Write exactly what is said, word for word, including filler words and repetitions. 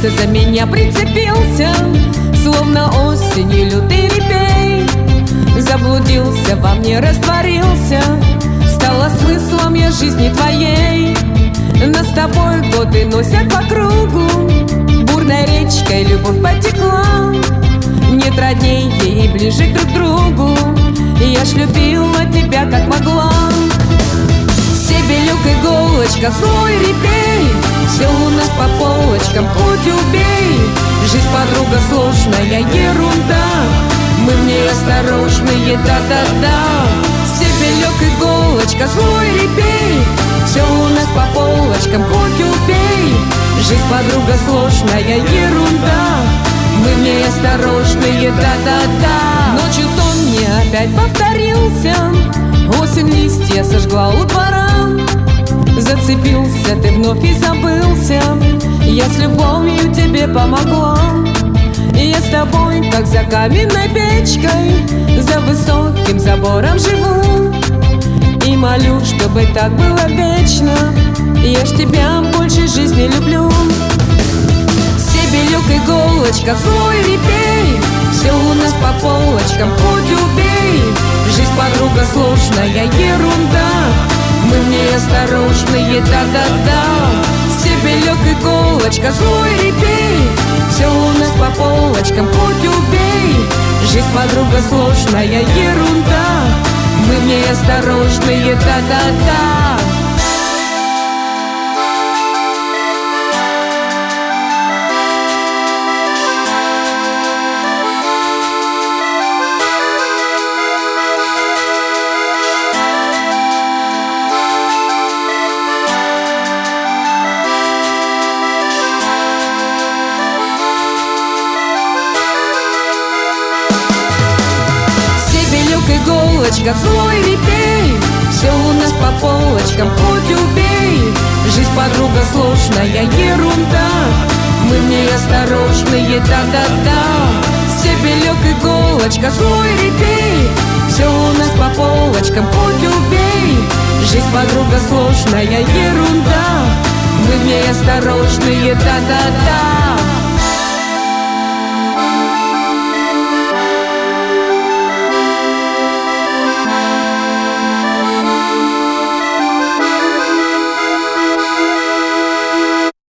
зацепился, за меня прицепился, словно осенью лютый репей. Заблудился, во мне растворился, стала смыслом я жизни твоей. Нас с тобой годы носят по кругу, бурной речкой любовь потекла. Нет родней ей ближе друг к другу, я ж любила тебя как могла. Стебелек, иголочка, злой репей, все у нас по полочкам, хоть убей. Жизнь, подруга, сложная ерунда, мы в ней осторожные, да-да-да. Стебелек, иголочка, злой репей, все у нас по полочкам, хоть убей. Жизнь, подруга, сложная ерунда, мы в ней осторожные, да-да-да. Ночью сон мне опять повторился, осень листья сожгла у двора. Зацепился ты вновь и забылся, я с любовью тебе помогла. Я с тобой, как за каменной печкой, за высоким забором живу и молю, чтобы так было вечно. Я ж тебя больше жизни люблю. Стебелек, иголочка, злой репей, все у нас по полочкам, хоть убей. Жизнь, подруга, сложная ерунда, мы в ней осторожные, да-да-да. Стебелек, иголочка, злой репей, все у нас по полочкам, хоть убей. Жизнь, подруга, сложная ерунда, мы в ней осторожные, да-да-да. Иголочка, злой репей, все у нас по полочкам, хоть убей. Жизнь, подруга, сложная ерунда, мы в ней осторожные, да-да-да. Стебелек, иголочка, злой репей, все у нас по полочкам, хоть убей. Жизнь, подруга, сложная ерунда, мы в ней осторожные, да-да-да.